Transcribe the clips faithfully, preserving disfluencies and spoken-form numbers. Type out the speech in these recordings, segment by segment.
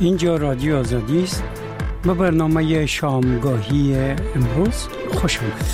اینجا رادیو آزادی است. به برنامه شامگاهی امروز خوش آمدید.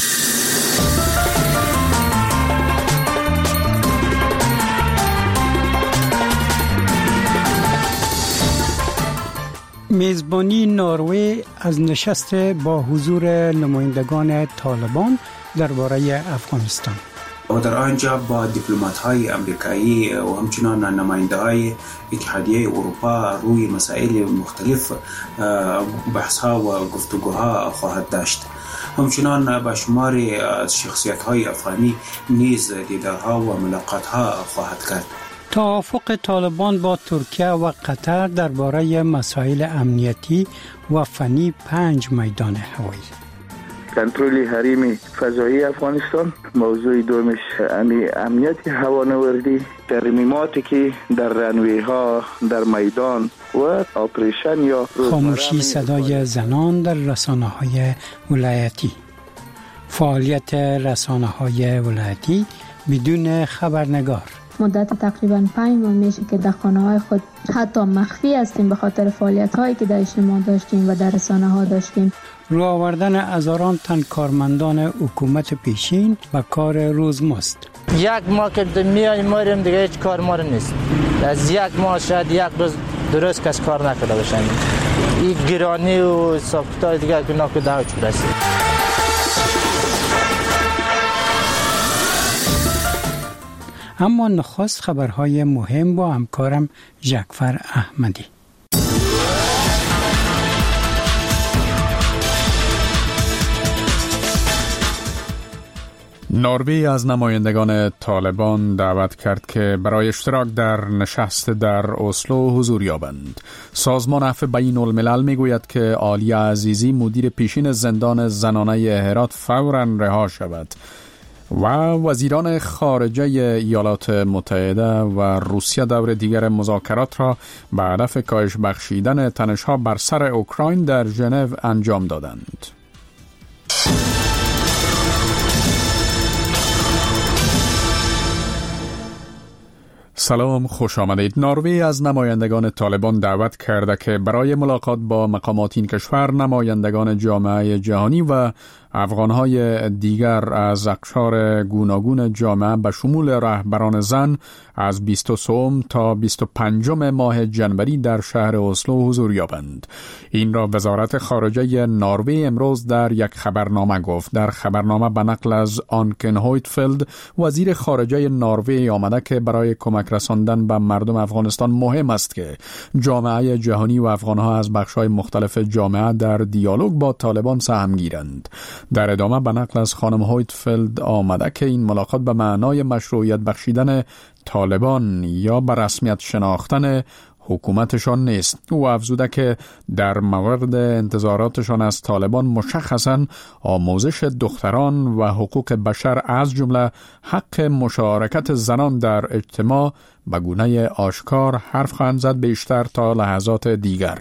میزبانی نروژ از نشست با حضور نمایندگان طالبان درباره افغانستان. و در آنجا با دیپلمات‌های آمریکایی و همچنان نماینده‌های اتحادیه اروپا روی مسائل مختلف بحث‌ها و گفتگوها خواهد داشت. همچنان با شمار شخصیت‌های افغانی نیز دیدارها و ملاقات‌ها خواهد کرد. توافق طالبان با ترکیه و قطر درباره مسائل امنیتی و فنی پنج میدان هوایی. کنترل حریم فضایی افغانستان، موضوع دومش امنیت هوانوردی، ترمیماتی که در رنوی ها در میدان و آپریشن یا خاموشی صدای زنان در رسانه های ولایتی، فعالیت رسانه های ولایتی بدون خبرنگار. مدت تقریباً پنج ماه میشه که در خانه‌های خود حتی مخفی هستیم به خاطر فعالیت‌هایی که در اجتماع داشتیم و در رسانه‌ها داشتیم. رو آوردن هزاران تن کارمندان حکومت پیشین و کار روزمزد. یک ماه که میایم ماریم دیگه هیچ کار ما نیست. از یک ماه شاید یک روز درست کس کار نکرده باشن. این گرانی و ساختای دیگه که ناکو دعوا شده است. اما نخست خبرهای مهم با همکارم جعفر احمدی. نروژ از نمایندگان طالبان دعوت کرد که برای اشتراک در نشست در اسلو حضور یابند. سازمان عفو بین الملل میگوید که عالیه عزیزی مدیر پیشین زندان زنانه هرات فوراً رها شود و وزیران خارجه ایالات متحده و روسیه دور دیگر مذاکرات را به هدف کاهش بخشیدن تنش‌ها بر سر اوکراین در ژنو انجام دادند. سلام، خوش آمدید. نروژ از نمایندگان طالبان دعوت کرده که برای ملاقات با مقامات این کشور نمایندگان جامعه جهانی و افغانهای دیگر از اقشار گوناگون جامعه به شمول رهبران زن از بیست و سه تا بیست و پنج ماه جنوری در شهر اسلو حضور یابند. این را وزارت خارجه نروژ امروز در یک خبرنامه گفت. در خبرنامه به نقل از آنکن هویتفلد وزیر خارجه نروژ آمده که برای کمک رساندن به مردم افغانستان مهم است که جامعه جهانی و افغانها از بخش‌های مختلف جامعه در دیالوگ با طالبان سهم گیرند. در ادامه به نقل از خانم هویتفلد آمده که این ملاقات به معنای مشروعیت بخشیدن طالبان یا به رسمیت شناختن حکومتشان نیست. او افزوده که در مورد انتظاراتشان از طالبان مشخصاً آموزش دختران و حقوق بشر از جمله حق مشارکت زنان در اجتماع به گونه آشکار حرف خواهند زد بیشتر تا لحظات دیگر.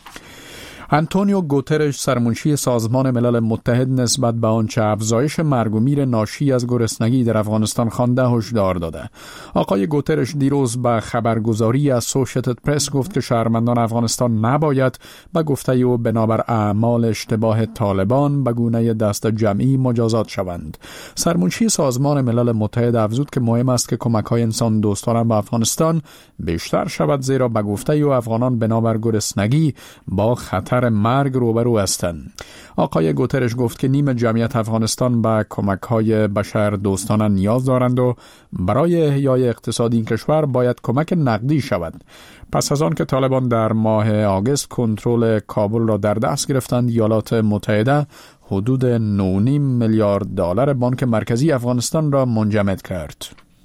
آنتونیو گوترش سرمنشی سازمان ملل متحد نسبت به آنچه افزایش مرگ و میر ناشی از گرسنگی در افغانستان خوانده هشدار داده. آقای گوترش دیروز به خبرگزاری اسوسییتد پرس گفت که شهروندان افغانستان نباید به گفته او بنابر اعمال اشتباه طالبان به گونه دست جمعی مجازات شوند. سرمنشی سازمان ملل متحد افزود که مهم است که کمک‌های انسان دوستانه به افغانستان بیشتر شود، زیرا به گفته او افغانان بنابر گرسنگی با خطر مرگ روبرو هستند. آقای گوترش گفت که نیم جمعیت افغانستان به کمک‌های بشر دوستانه نیاز دارند و برای احیای اقتصادی این کشور باید کمک نقدی شود. پس از آن که طالبان در ماه آگوست کنترل کابل را در دست گرفتند، ایالات متحده حدود نه و نیم میلیارد دلار بانک مرکزی افغانستان را منجمد کرد.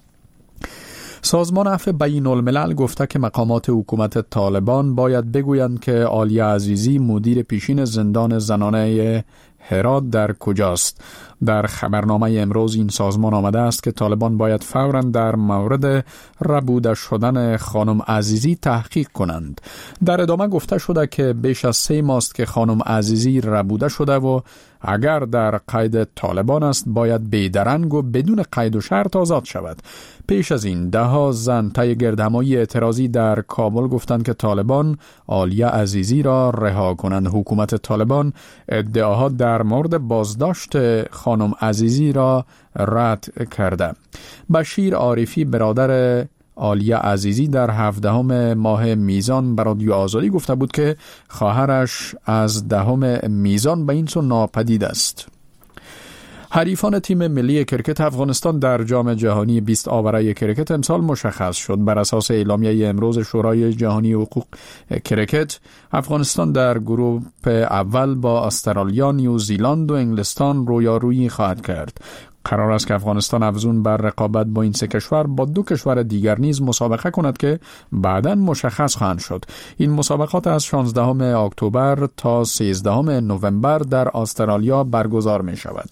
سازمان عفو بین الملل گفته که مقامات حکومت طالبان باید بگویند که عالیه عزیزی مدیر پیشین زندان زنانه هرات در کجاست. در خبرنامه امروز این سازمان آمده است که طالبان باید فوراً در مورد ربوده شدن خانم عزیزی تحقیق کنند. در ادامه گفته شده که بیش از سه ماست که خانم عزیزی ربوده شده و اگر در قید طالبان است باید بیدرنگ و بدون قید و شرط آزاد شود. پیش از این ده ها زن طی گردهمایی اعتراضی در کابل گفتند که طالبان عالیه عزیزی را رها کنند. حکومت طالبان ادعاها در مورد بازداشت خانم عزیزی را رد کرده. بشیر عارفی برادر عالیه عزیزی در هفدهم ماه میزان به رادیو آزادی گفته بود که خواهرش از دهم میزان به این سو ناپدید است. حریفان تیم ملی کرکت افغانستان در جام جهانی بیست آوره کرکت امسال مشخص شد. بر اساس اعلامیه امروز شورای جهانی حقوق کرکت، افغانستان در گروه اول با استرالیا، نیوزیلند و انگلستان رویارویی خواهد کرد. قرار است که افغانستان افزون بر رقابت با این سه کشور با دو کشور دیگر نیز مسابقه کند که بعداً مشخص خواهند شد. این مسابقات از شانزدهم اکتبر تا سیزدهم نوامبر در استرالیا برگزار می شود.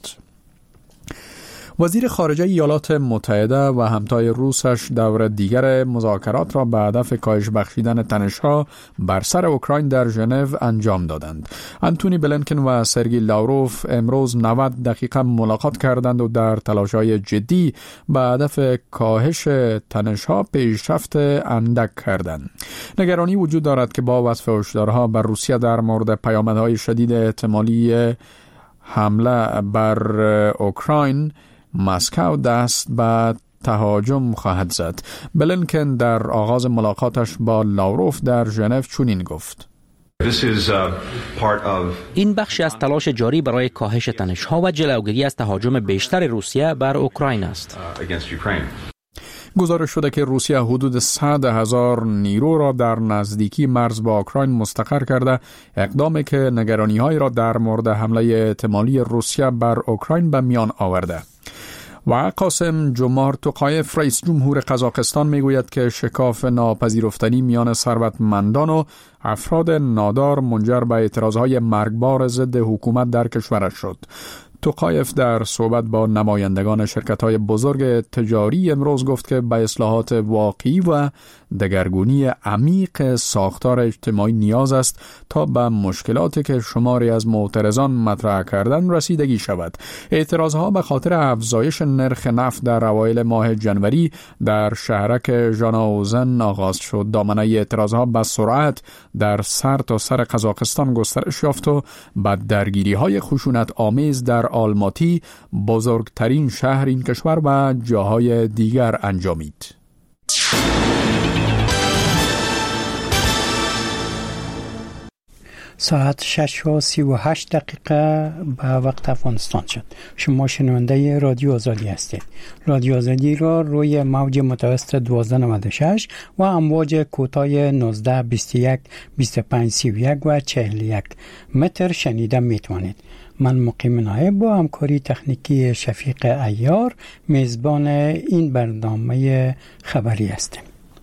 وزیر خارجه ایالات متحده و همتای روسش دور دیگر مذاکرات را به هدف کاهش بخشیدن تنش‌ها بر سر اوکراین در ژنو انجام دادند. آنتونی بلینکن و سرگئی لاوروف امروز نود دقیقه ملاقات کردند و در تلاش‌های جدی به هدف کاهش تنش‌ها پیشرفت اندک کردند. نگرانی وجود دارد که با وصف هشدارها بر روسیه در مورد پیامدهای شدید احتمالی حمله بر اوکراین، مسکو دست به تهاجم خواهد زد. بلینکن در آغاز ملاقاتش با لاوروف در ژنو چنین گفت: این بخشی از تلاش جاری برای کاهش تنش‌ها و جلوگیری از تهاجم بیشتر روسیه بر اوکراین است. گزارش شده که روسیه حدود صد هزار نیرو را در نزدیکی مرز با اوکراین مستقر کرده، اقدامی که نگرانی‌های را در مورد حمله احتمالی روسیه بر اوکراین به میان آورده. و قاسم جمهور توقایف رئیس جمهور قزاقستان میگوید که شکاف ناپذیرفتنی میان ثروتمندان و افراد نادار منجر به اعتراضهای مرگبار ضد حکومت در کشورش شد. توقایف در صحبت با نمایندگان شرکت‌های بزرگ تجاری امروز گفت که به اصلاحات واقعی و دگرگونی عمیق ساختار اجتماعی نیاز است تا به مشکلاتی که شماری از معترضان مطرح کردند رسیدگی شود. اعتراضها به خاطر افزایش نرخ نفت در اوایل ماه جنوری در شهرک ژاناوزن آغاز شد. دامنه اعتراضها به سرعت در سر تا سر قزاقستان گسترش یافت و به درگیری‌های خشونت آمیز در آلماتی، بزرگترین شهر این کشور، و جاهای دیگر انجامید. ساعت شش و سی و هشت دقیقه به وقت افغانستان شد. شما شنونده رادیو آزادی هستید. رادیو آزادی را روی موج متوسط دوازده نود و شش و امواج کوتاه نوزده بیست و یک بیست و پنج سی و یک و چهل و یک متر شنیده میتوانید. من مقیم نایب با همکاری تکنیکی شفیق عیار میزبان این برنامه خبری هستیم.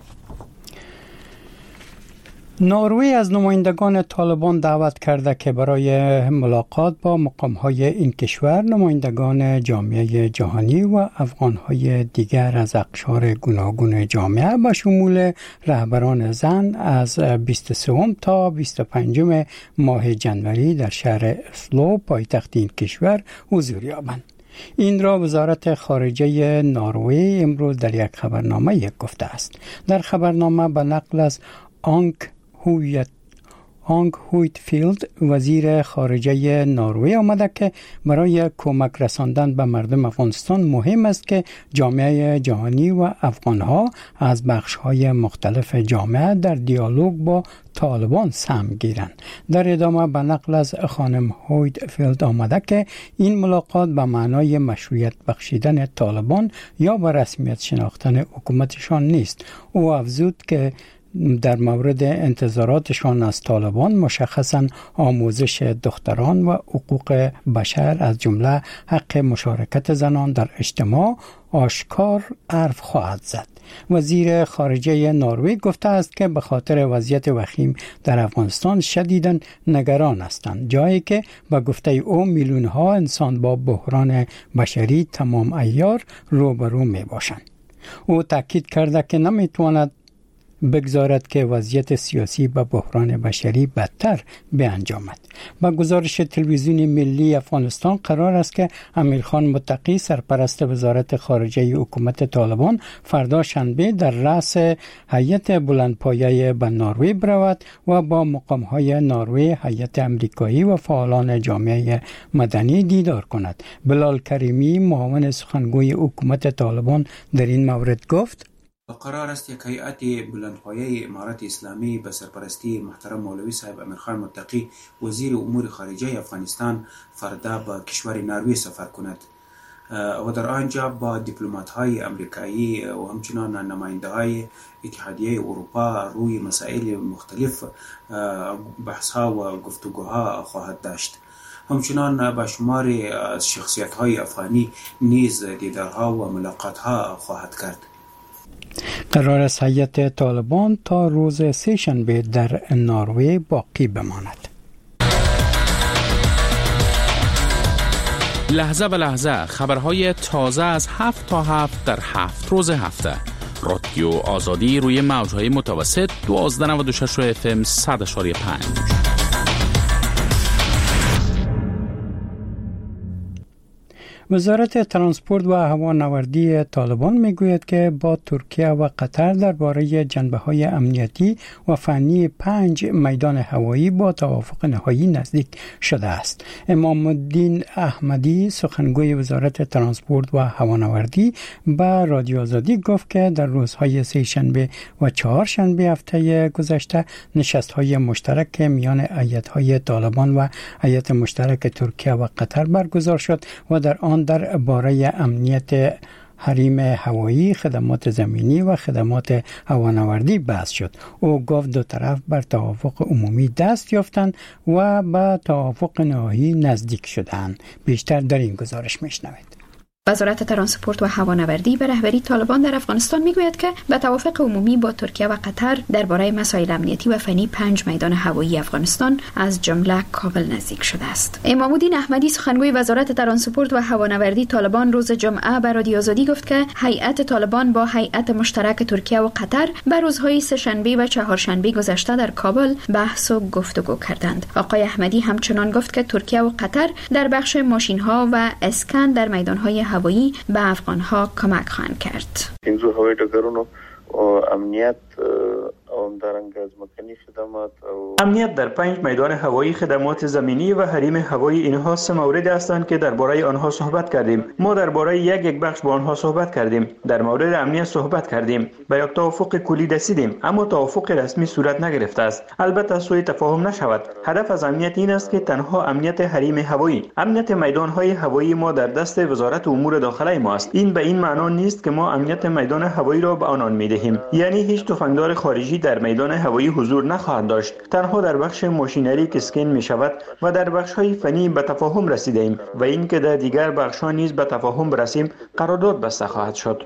نروژ از نمایندگان طالبان دعوت کرده که برای ملاقات با مقام‌های این کشور نمایندگان جامعه جهانی و افغان‌های دیگر از اقشار گوناگون جامعه به شمول رهبران زن از بیست و سه تا بیست و پنج ماه جنوری در شهر اسلو پایتخت این کشور حضور یابند. این را وزارت خارجه نروژ امروز در یک خبرنامه گفته است. در خبرنامه به نقل از آنک هویت آنگ هویتفیلد وزیر خارجه نروژ آمده که برای کمک رساندن به مردم افغانستان مهم است که جامعه جهانی و افغانها از بخش‌های مختلف جامعه در دیالوگ با طالبان سهم گیرند. در ادامه به نقل از خانم هویتفیلد آمده که این ملاقات به معنای مشروعیت بخشیدن طالبان یا به رسمیت شناختن حکومتشان نیست. او افزود که در مورد انتظاراتشان از طالبان مشخصاً آموزش دختران و حقوق بشر از جمله حق مشارکت زنان در اجتماع آشکار حرف خواهد زد. وزیر خارجه نروژ گفته است که به خاطر وضعیت وخیم در افغانستان شدیداً نگران هستند، جایی که به گفته او میلیون ها انسان با بحران بشری تمام عیار روبرو می باشند. او تاکید کرده که نمی تواند بگذارد که وضعیت سیاسی و بحران بشری بدتر بیانجامد. با گزارش تلویزیون ملی افغانستان قرار است که امیرخان متقی سرپرست وزارت خارجه حکومت طالبان فردا شنبه در رأس هیئت بلندپایه به نروژ برود و با مقام‌های نروژ، هیئت امریکایی و فعالان جامعه مدنی دیدار کند. بلال کریمی معاون سخنگوی حکومت طالبان در این مورد گفت: قرار است یک هیئت بلندپایه امارت اسلامی به سرپرستی محترم مولوی صاحب امیرخان متقی وزیر امور خارجه افغانستان فردا به کشور نروژ سفر کند و در آنجا با دیپلمات‌های امریکایی و همچنان نماینده‌های اتحادیه اروپا روی مسائل مختلف بحث‌ها و گفتگوها خواهد داشت. همچنان با شمار شخصیت‌های افغانی نیز دیدارها و ملاقات‌ها خواهد کرد. قرار است هیئت طالبان تا روز سه شنبه در نروژ باقی بماند. لحظه به لحظه خبرهای تازه از هفت تا هفت در هفت روز هفته. رادیو آزادی روی موجهای متوسط دوازده نود و شش اف ام صد و پنج. وزارت ترانسپورت و هوانوردی طالبان میگوید که با ترکیه و قطر درباره جنبه‌های امنیتی و فنی پنج میدان هوایی با توافق نهایی نزدیک شده است. امام الدین احمدی سخنگوی وزارت ترانسپورت و هوانوردی به رادیو آزادی گفت که در روزهای سه شنبه و چهار شنبه هفته گذشته نشست‌های مشترک میان هیئت‌های طالبان و هیئت مشترک ترکیه و قطر برگزار شد و در آن در باره امنیت حریم هوایی، خدمات زمینی و خدمات هوانوردی بحث شد. او گفت دو طرف بر توافق عمومی دست یافتند و به توافق نهایی نزدیک شدند. بیشتر در این گزارش میشنوید. وزارت ترانسپورت و هوانوردی به رهبری طالبان در افغانستان میگوید که به توافق عمومی با ترکیه و قطر درباره مسائل امنیتی و فنی پنج میدان هوایی افغانستان از جمله کابل نزدیک شده است. امام الدین احمدی سخنگوی وزارت ترانسپورت و هوانوردی طالبان روز جمعه به رادیو آزادی گفت که هیئت طالبان با هیئت مشترک ترکیه و قطر به روزهای سه‌شنبه و چهارشنبه گذشته در کابل بحث و گفتگو کردند. آقای احمدی همچنان گفت که ترکیه و قطر در بخش ماشین‌ها و اسکن در میدان‌های هوایی به افغان‌ها کمک خواهند کرد. این زو هوایی ډګرونو او امنیت او همدارنګه از مکنی خدمات او امنیت در پنج میدان هوایی، خدمات زمینی و حریم هوایی، اینها سه مورد هستند که درباره آنها صحبت کردیم. ما درباره یک یک بخش با آنها صحبت کردیم. در مورد امنیت صحبت کردیم. به یک توافق کلی رسیدیم، اما توافق رسمی صورت نگرفته است. البته سوء تفاهم نشود. هدف از امنیت این است که تنها امنیت حریم هوایی، امنیت میدان‌های هوایی ما در دست وزارت امور داخله ما است. این به این معنا نیست که ما امنیت میدان هوایی را به آنان می‌دهیم. یعنی هیچ تفنگدار خارجی در میدان هوایی حضور نخواهد داشت. تنها در بخش ماشینری که اسکن می شود و در بخش‌های فنی به تفاهم رسیدیم و اینکه در دیگر بخش‌ها نیز به تفاهم برسیم قرارداد بسته خواهد شد.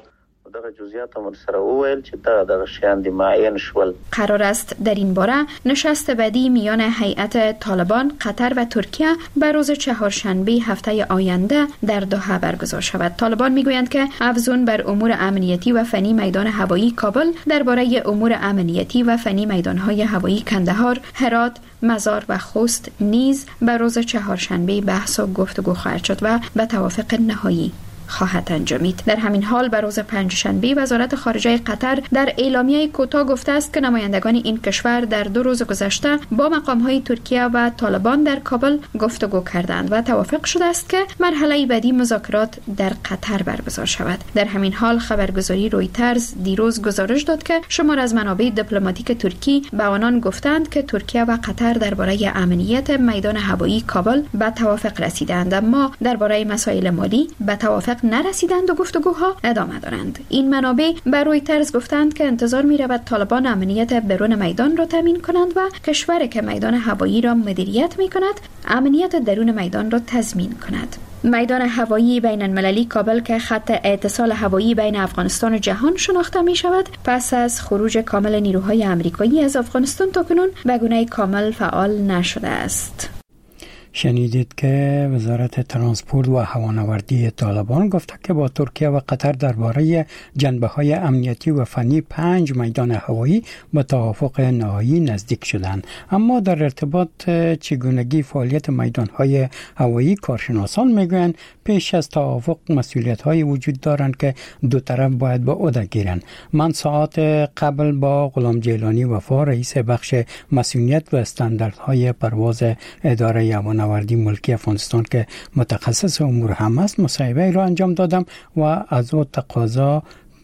قرار است در این باره نشست بعدی میان هیئت طالبان، قطر و ترکیه به روز چهارشنبه هفته آینده در دوحه برگزار شود. طالبان میگویند که افزون بر امور امنیتی و فنی میدان هوایی کابل درباره امور امنیتی و فنی میدان‌های هوایی کندهار، هرات، مزار و خوست نیز به روز چهارشنبه بحث و گفتگو خواهد شد و به توافق نهایی خواهد انجامید. در همین حال به روز پنجشنبه وزارت خارجه قطر در اعلامیه کوتاه گفته است که نمایندگان این کشور در دو روز گذشته با مقام‌های ترکیه و طالبان در کابل گفتگو کردند و توافق شده است که مرحله بعدی مذاکرات در قطر برگزار شود. در همین حال خبرگزاری رویترز دیروز گزارش داد که شمار از منابع دیپلماتیک ترکی به آنان گفتند که ترکیه و قطر درباره امنیت میدان هوایی کابل به توافق رسیدند، اما درباره مسائل مالی به توافق نرسیدند و گفتگوها ادامه دارند. این منابع به رویترز گفتند که انتظار می رود طالبان امنیت برون میدان را تامین کنند و کشوری که میدان هوایی را مدیریت می کند امنیت درون میدان را تضمین کند. میدان هوایی بین المللی کابل که خط اتصال هوایی بین افغانستان و جهان شناخته می شود، پس از خروج کامل نیروهای آمریکایی از افغانستان تاکنون به گونه کامل فعال نشده است. شنیدید که وزارت ترانسپورت و هوانوردی طالبان گفته که با ترکیه و قطر درباره جنبه‌های امنیتی و فنی پنج میدان هوایی به توافق نهایی نزدیک شدند. اما در ارتباط چگونگی فعالیت میدان‌های هوایی کارشناسان میگویند پیش از توافق مسئولیت‌های وجود دارند که دو طرف باید به عهده گیرند. من ساعت قبل با غلام جیلانی وفا رئیس بخش مسئولیت و استانداردهای پرواز اداره هوانوردی ملکی افغانستان که متخصص امور هم است مصاحبه را انجام دادم و از او تقاضا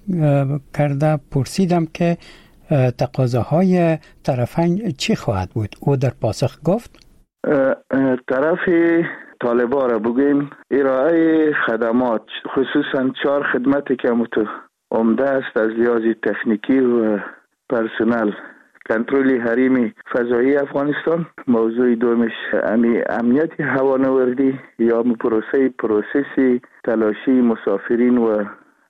کرده پرسیدم که تقاضاهای طرفین چی خواهد بود. او در پاسخ گفت طرف طالبا را بگویم ارائه خدمات خصوصا چهار خدمتی که متو عمده است از لحاظ تکنیکی و پرسنل کنترل حریم فضایی افغانستان، موضوع دومش امی امنیت هوانوردی یا پروسه پروسسی تلاشی مسافرین و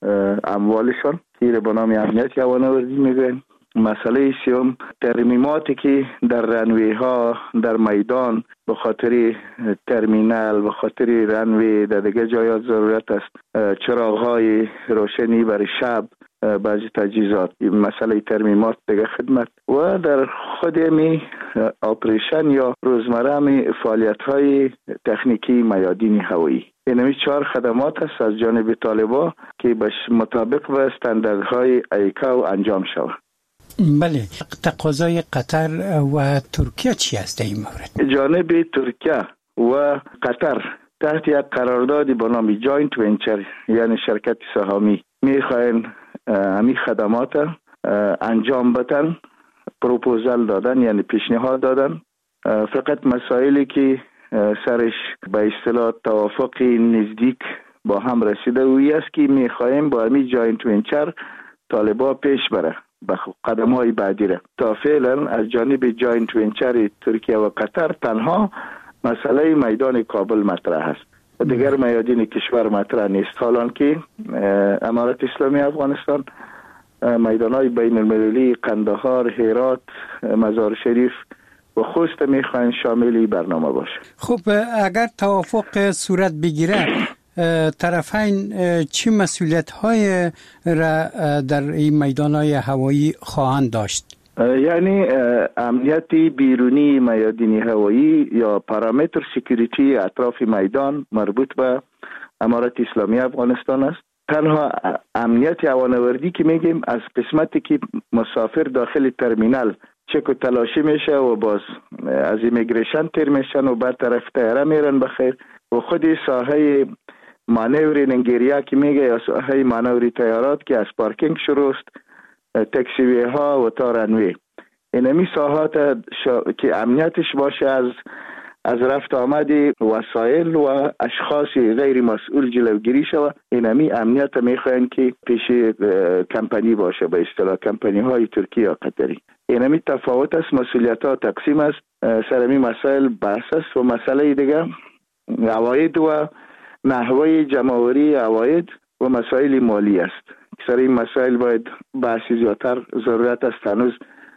اموالشان که به نام امنیت هوانوردی میگن. مسئله سوم ترمیماتی که در رنوی ها در میدان به خاطر ترمینال به خاطر رنوی در دیگه جایات ضرورت است چراغ های روشنی برای شب بعضی تجهیزات مسئله ترمیمات دیگه خدمت و در خود می اپریشن یا روزمره می فعالیت های تکنیکی میادین هوایی. این چهار خدمات است از جانب طالبا که به مطابق به استانداردهای ایکاو انجام شود. بله، تقاضای قطر و ترکیه چی است در این مورد؟ جانب ترکیه و قطر تحت یک قراردادی به نام جاینت ونچر یعنی شرکت سهامی میخواین همین خدمات انجام بدن، پروپوزال دادن یعنی پیشنهاد دادن. فقط مسائلی که سرش به اصطلاح توافق نزدیک با هم رسیده وی است که میخوایم با همین جاینت ونچر طالبا پیش بره به قدم های بعدی را. تا فعلا از جانب جاینت ونچر ترکیه و قطر تنها مسئله میدان کابل مطرح است، دیگر میادین کشور مطرح نیست. حالان که امارت اسلامی افغانستان میدان های بین المللی قندهار، هرات، مزار شریف و خوست میخواین شامل برنامه باشه. خب اگر توافق صورت بگیره طرفین چی مسئولیت های را در این میدان های هوایی خواهند داشت؟ یعنی امنیت بیرونی میادین هوایی یا پارامتر سکیوریتی اطراف میدان مربوط به امارت اسلامی افغانستان است. تنها امنیت هوانوردی که میگیم از قسمتی که مسافر داخل ترمینال چک و تلاشی میشه و باز از ایمیگریشن تیر میشن و بعد طرف طیاره میرن بخیر و خود ساحه مانوری ننگیریا که میگه یا ساحه مانوری طیارات که از پارکینگ شروع است، تاکسیوی ها و تا رنوی، اینمی ساحات شا... که امنیتش باشه از از رفت آمد وسایل و اشخاص غیر مسئول جلوگیری شود. اینمی امنیت میخواین که پیش کمپانی باشه، به اصطلاح کمپانی های ترکی یا قطری. اینمی تفاوت است، مسئولیت ها تقسیم است، سرمی مسائل بحث است و مسئله دیگه عواید و نحوه جمع‌آوری عواید و مسائل مالی است. سر این مسائل باید بحثی زیادتر ضرورت است، هنوز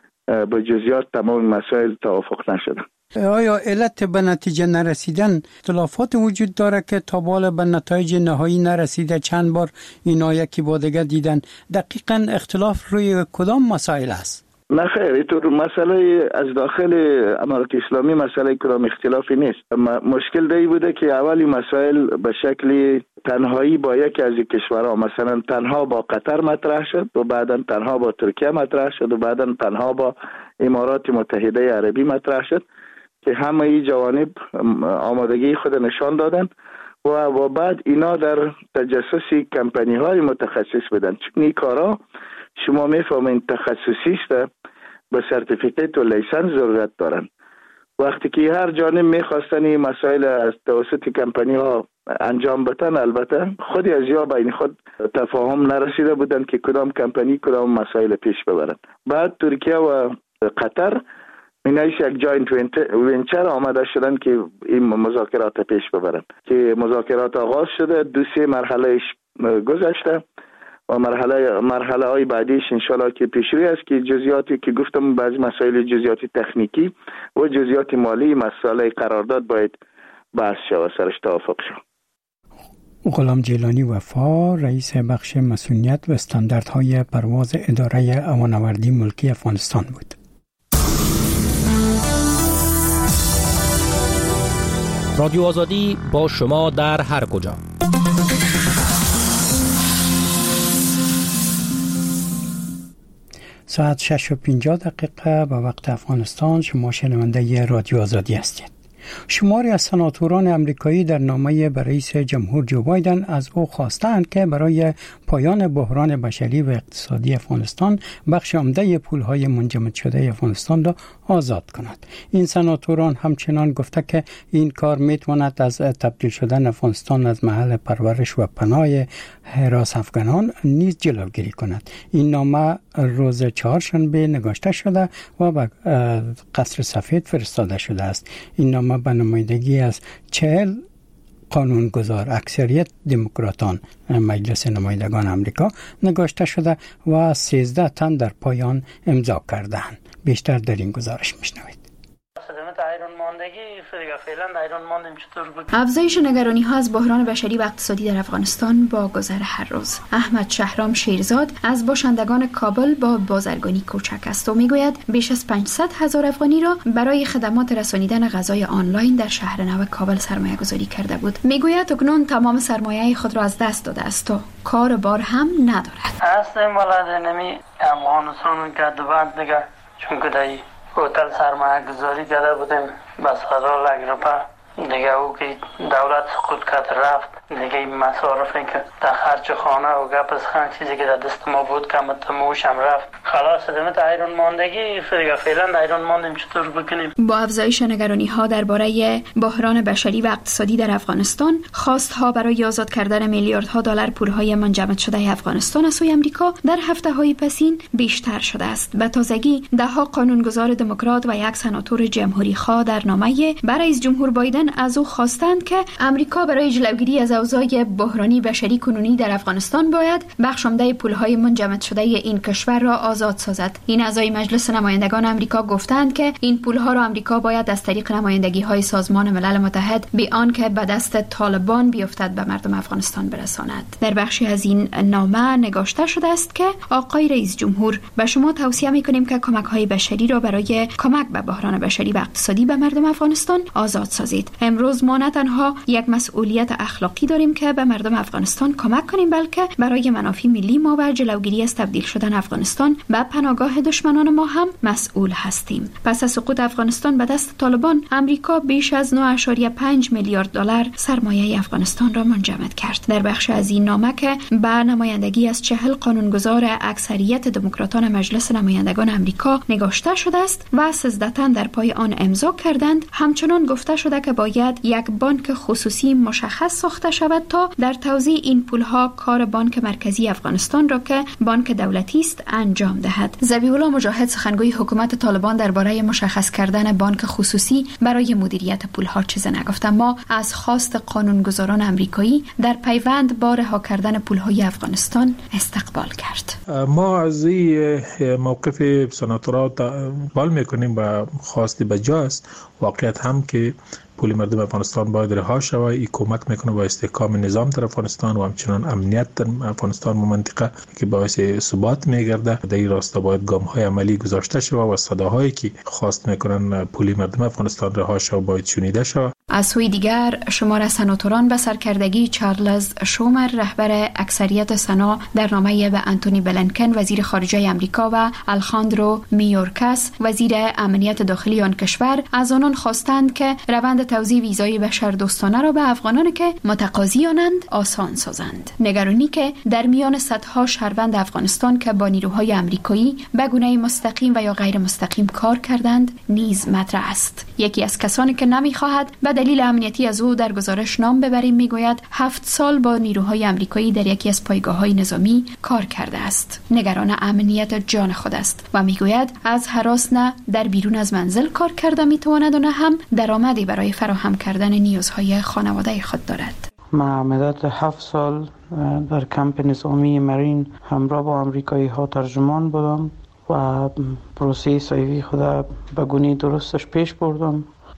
به جزئیات تمام مسائل توافق نشده. آیا علت به نتیجه نرسیدن اختلافات وجود داره که تا بالا به نتایج نهایی نرسیده؟ چند بار اینا یکی با دیگه دیدن. دقیقاً اختلاف روی کدام مسائل است؟ نه خیر، اینطور مسئله از داخل امارت اسلامی مسئله کدام اختلافی نیست. مشکل دی بوده که اولی مسائل به شکل تنهایی با یکی از کشورها، مثلا تنها با قطر مطرح شد و بعدا تنها با ترکیه مطرح شد و بعدا تنها با امارات متحده عربی مطرح شد که همه ای جوانب آمادگی خود نشان دادن و و بعد اینا در تجسسی کمپانی های متخصص بدن. چون این کارا شما میفهمین تخصصی است، به سرتیفیکیت و لیسنس ضرورت دارن. وقتی که هر جانب میخواستن این مسائل از توسط کمپانی ها انجام بدن، البته خودی از یا بین خود تفاهم نرسیده بودن که کدام کمپانی کدام مسائل پیش ببرن. بعد ترکیه و قطر اینایش یک جاینت ونچر آمده شدن که این مذاکرات پیش ببرن که مذاکرات آغاز شده، دو سه مرحلهش گذشته و مرحله مرحله های بعدیش انشالله که پیشروی است که جزئیاتی که گفتم بعضی مسائل جزئیات تکنیکی و جزئیات مالی مسئله قرارداد باید بحث شود، سرش توافق شود. غلام جیلانی وفا، رئیس بخش مسئولیت و استانداردهای پرواز اداره هوانوردی ملکی افغانستان بود. رادیو آزادی با شما در هر کجا. ساعت شش و پنجاه دقیقه به وقت افغانستان. شما شنونده رادیو آزادی هستید. شماری از سناتوران امریکایی در نامه به رئیس جمهور جو بایدن از او خواستند که برای پایان بحران بشری و اقتصادی افغانستان بخش عمده پولهای منجمد شده افغانستان را آزاد کند. این سناتوران همچنان گفته که این کار میتواند از تبدیل شدن افغانستان از محل پرورش و پناه هراس افغانان نیز جلوگیری کند. این نامه روز چهارشنبه نگاشته شده و به قصر سفید فرستاده شده است. این نامه به نمایندگی از چهل قانونگذار اکثریت دموکراتان مجلس نمایندگان آمریکا نگاشته شده و سیزده تن در پایان امضا کردند. بیشتر در این گزارش میشنوید. افزایش نگرانی ها از بحران بشری و اقتصادی در افغانستان با گذر هر روز. احمد شهرام شیرزاد از باشندگان کابل با بازرگانی کوچک است و میگوید بیش از پانصد هزار افغانی را برای خدمات رسانیدن غذای آنلاین در شهر نو کابل سرمایه گذاری کرده بود. میگوید اکنون تمام سرمایه خود را از دست داده است و کار بار هم ندارد. هستم ولد نمی افغانستان که دوباره دیگه چون که دایی هتل سرمایه گذاری کرده بودیم بس هزار لک روپه دیگه او که دولت خود کت رفت دیگه این مصارفی که در خرچ خانه و گپ از خان چیزی که در دست ما بود کمت موش هم رفت. خلاص دمت ایران ماندگی دیگه فعلا ایران ماندیم چطور بکنیم. با افزایش نگرانی ها درباره بحران بشری و اقتصادی در افغانستان، خواست ها برای آزاد کردن میلیاردها دلار پولهای منجمد شده افغانستان از سوی آمریکا در هفته های پسین بیشتر شده است. به تازگی ده ها قانونگذار دموکرات و یک سناتور جمهوری خواه در نامه برای رئیس جمهور بایدن از او خواستند که آمریکا برای جلوگیری از اوضاع بحرانی بشری کنونی در افغانستان باید بخش عمده پولهای منجمد شده این کشور را آزاد سازد. این اعضای مجلس نمایندگان آمریکا گفتند که این پولها را آمریکا باید از طریق نمایندگی‌های سازمان ملل متحد به آن که به دست طالبان بیفتد به مردم افغانستان برساند. در بخشی از این نامه نگاشته شده است که آقای رئیس جمهور به شما توصیه می‌کنیم که کمک‌های بشری را برای کمک به بحران بشری و اقتصادی به مردم افغانستان آزاد سازید. امروز ما نه تنها یک مسئولیت اخلاقی داریم که به مردم افغانستان کمک کنیم، بلکه برای منافع ملی ما و جلوگیری از تبدیل شدن افغانستان به پناهگاه دشمنان ما هم مسئول هستیم. پس از سقوط افغانستان به دست طالبان، امریکا بیش از نه و پنج میلیارد دلار سرمایه افغانستان را منجمد کرد. در بخش از این نامه که به نمایندگی از چهل قانونگذار اکثریت دموکراتان مجلس نمایندگان امریکا نگاشته شده است و سیزده تن در پای آن امضا کردند، همچنان گفته شده که باید یک بانک خصوصی مشخص ساخته شود تا در توزیع این پولها کار بانک مرکزی افغانستان را که بانک دولتی است انجام دهد. ذبیح الله مجاهد، سخنگوی حکومت طالبان، درباره مشخص کردن بانک خصوصی برای مدیریت پولها چیز نگفت، اما از خواست قانونگذاران امریکایی در پیوند با رها کردن پولهای افغانستان استقبال کرد. ما از این موقف سناتورها استقبال میکنیم و خواست بجاست. واقعیت هم که پول مردم افغانستان باید رها شود. این کمک میکنه با استحکام نظام در افغانستان و همچنان امنیت در افغانستان و منطقه که باعث ثبات میگرده. در این راستا باید گام های عملی گذاشته شود و صداهایی که خواست میکنن پول مردم افغانستان رها شود باید شنیده شود. از سوی دیگر شمار از سناتوران به سرکردگی چارلز شومر، رهبر اکثریت سنا، در نامه به انتونی بلینکن وزیر خارجه آمریکا و الخاندرو میورکاس وزیر امنیت داخلی آن کشور از آنان خواستند که روند توزیع ویزای بشردوستانه را به افغانان که متقاضی آنند آسان سازند. نگرانی که در میان صدها شهروند افغانستان که با نیروهای آمریکایی به گونه مستقیم و یا غیر مستقیم کار کردند نیز مطرح است. یکی از کسانی که نمیخواهد به دلیل امنیتی از او در گزارش نام ببریم میگوید هفت سال با نیروهای آمریکایی در یکی از پایگاه‌های نظامی کار کرده است. نگران امنیت جان خود است و میگوید از هراس نه در بیرون از منزل کار کرده میتواند و نه هم درآمدی برای فراهم کردن نیازهای خانواده خود دارد. ما مدت هفت سال در کمپ نظامی مرین همراه با آمریکایی ها ترجمان بودم و پروسه صحیحی خود به گونه درستش پیش بردم.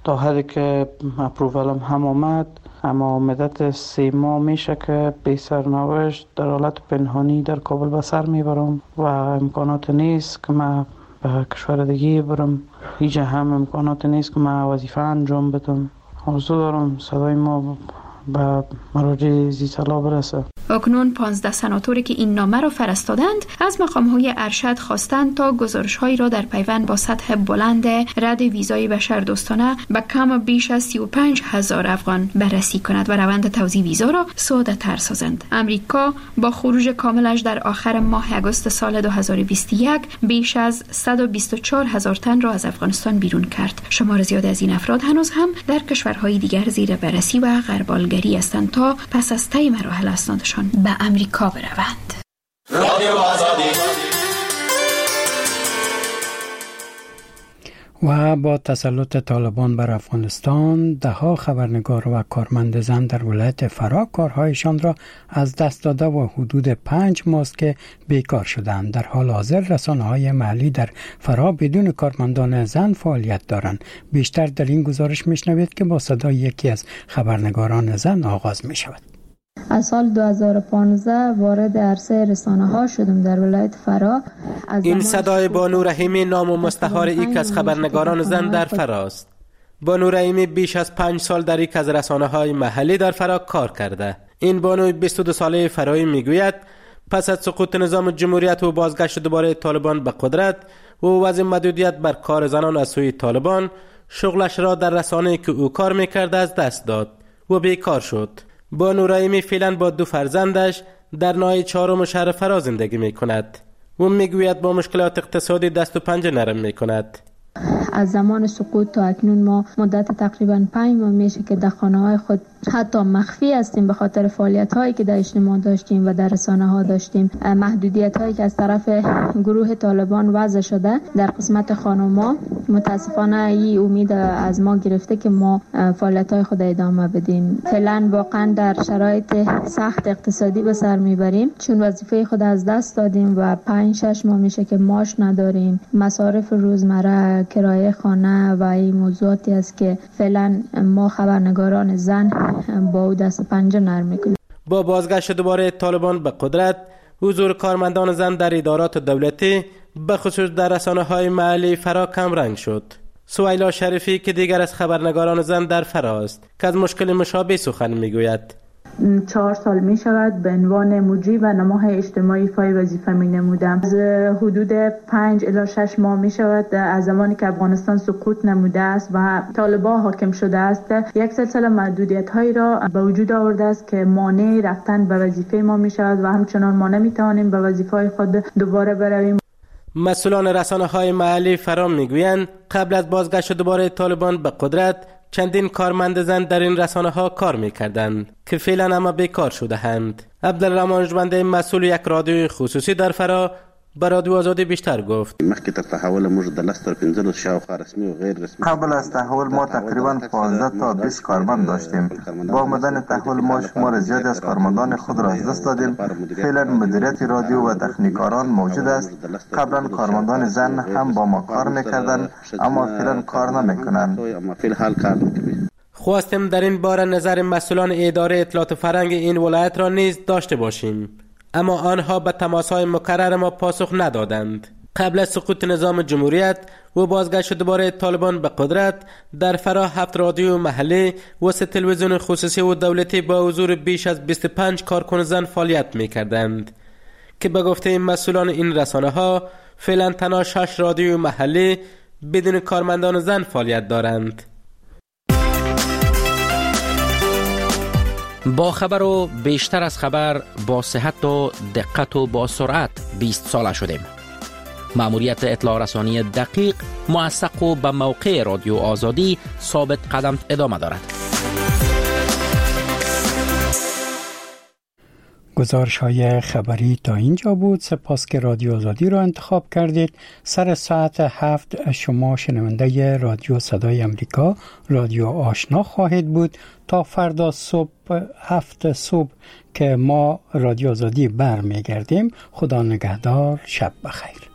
تا حدی که اپروولم هم آمد، اما مدت سه ماه میشه که بی سرنوشت در حالت پنهانی در کابل به سر میبرم و امکانات نیست که من به کشور دیگه برم. هیچ هم امکانات نیست که من وظیفه انجام بدم. آرزو دارم صدای ما به مراجع زیصلاح برسه. اکنون پانزده سناتوری که این نامه را فرستادند از مقام‌های ارشد خواستند تا گزارش‌هایی را در پیوند با سطح بلند رد ویزای بشردوستانه به کم بیش از سی و پنج هزار افغان بررسی کند و روند توزیع ویزا را ساده‌تر سازند. امریکا با خروج کاملش در آخر ماه اگست سال دو هزار و بیست و یک بیش از صد و بیست و چهار هزار تن را از افغانستان بیرون کرد. شمار زیاد از این افراد هنوز هم در کشورهای دیگر زیر بررسی و غربالگری هستند تا پس از طی مراحل اسنادشان به امریکا بروند. و با تسلط طالبان بر افغانستان دهها خبرنگار و کارمند زن در ولایت فرا کارهایشان را از دست داده و حدود پنج ماه است که بیکار شدند. در حال حاضر رسانه‌های محلی در فرا بدون کارمندان زن فعالیت دارند. بیشتر در این گزارش میشنوید که با صدای یکی از خبرنگاران زن آغاز می شود. از سال دو هزار و پانزده وارد عرصه رسانه ها شدم در ولایت فرا. این صدای بانو رحیمی نام و مستعار یک از خبرنگاران زن در فرا است. بانو رحیمی بیش از پنج سال در یک از رسانه های محلی در فرا کار کرده. این بانوی بیست و دو ساله فرایی میگوید پس از سقوط نظام جمهوریت و بازگشت دوباره طالبان به قدرت و وضع محدودیت بر کار زنان از سوی طالبان شغلش را در رسانه‌ای که او کار میکرد از دست داد و بیکار شد. بانو رحیمی فعلا با دو فرزندش در ناحیه چهارم شهر فرا زندگی می کند. او میگوید با مشکلات اقتصادی دست و پنجه نرم می کند. از زمان سقوط تا اکنون ما مدت تقریبا پنج ماه میشه که در خانه‌های خود حتی مخفی هستیم به خاطر فعالیت‌هایی که در اجتماع داشتیم و در رسانه‌ها داشتیم. محدودیت‌هایی که از طرف گروه طالبان وضع شده در قسمت خانم‌ها متاسفانه این امید از ما گرفته که ما فعالیت‌های خود ادامه بدیم. فعلا واقعا در شرایط سخت اقتصادی به سر میبریم چون وظیفه خود از دست دادیم و پنج شش ماه میشه که معاش نداریم. مصارف روزمره، کرایه خانه و این موضوعاتی است که فعلا ما خبرنگاران زن با او دست پنجه نرم میکنیم. با بازگشت دوباره طالبان به قدرت حضور کارمندان زن در ادارات دولتی به خصوص در رسانه‌های محلی فرا کم رنگ شد. سویلا شریفی که دیگر از خبرنگاران زن در فرا است که از مشکل مشابه سخن میگوید. چهار سال می شود به عنوان مجری و نماه اجتماعی فای وظیفه می نمودم. از حدود پنج الی شش ماه می شود از زمانی که افغانستان سقوط نموده است و طالبان حاکم شده است یک سلسله محدودیت هایی را به وجود آورده است که مانع رفتن به وظیفه ما می شود و همچنان ما نمی توانیم به وظیفه خود دوباره برویم. مسئولان رسانه های محلی فرا میگویند قبل از بازگشت دوباره طالبان به قدرت چندین کارمند زن در این رسانه ها کار میکردند که فعلا اما بیکار شده اند. عبدالرحمن جوانده مسئول یک رادیوی خصوصی در فرا به رادیو آزادی بیشتر گفت. مخکې تر تحول موږ د لس تر پنځلس شاوخوا رسمي و غیر رسمي قبل از تحول ما تقریبا پانزده تا بیست کارمند داشتیم. با آمدن تحول ما شمار زیادی از کارمندان خود را از دست دادیم. فعلا مدیریت رادیو و تکنیکاران موجود است. قبلا کارمندان زن هم با ما کار میکردند اما فعلا کار نمیکنند. خواستیم در این باره نظر مسئولان اداره اطلاعات فرهنگ این ولایت را نیز داشته باشیم، اما آنها به تماس‌های مکرر ما پاسخ ندادند. قبل از سقوط نظام جمهوریت و بازگشت دوباره طالبان به قدرت در فرا هفت رادیو محلی و سه تلویزیون خصوصی و دولتی با حضور بیش از بیست و پنج کارکن زن فعالیت می‌کردند که به گفته مسئولان این رسانه‌ها فعلا تنها شش رادیو محلی بدون کارمندان زن فعالیت دارند. با خبر و بیشتر از خبر با صحت و دقت و با سرعت بیست ساله شدیم. مأموریت اطلاع رسانی دقیق، موثق و به موقع رادیو آزادی ثابت قدم ادامه دارد. گزارش های خبری تا اینجا بود. سپاس که رادیو آزادی را انتخاب کردید. سر ساعت هفت شما شنونده رادیو صدای امریکا، رادیو آشنا خواهید بود تا فردا صبح هفت صبح که ما رادیو آزادی برمیگردیم. خدا نگهدار، شب بخیر.